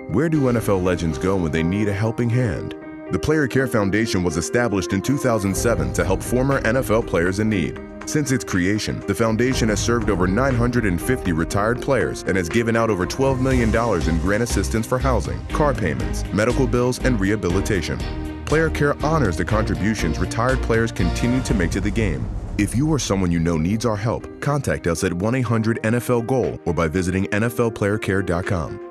Where do NFL legends go when they need a helping hand? The Player Care Foundation was established in 2007 to help former NFL players in need. Since its creation, the foundation has served over 950 retired players and has given out over $12 million in grant assistance for housing, car payments, medical bills, and rehabilitation. Player Care honors the contributions retired players continue to make to the game. If you or someone you know needs our help, contact us at 1-800-NFL-GOAL or by visiting NFLPlayerCare.com.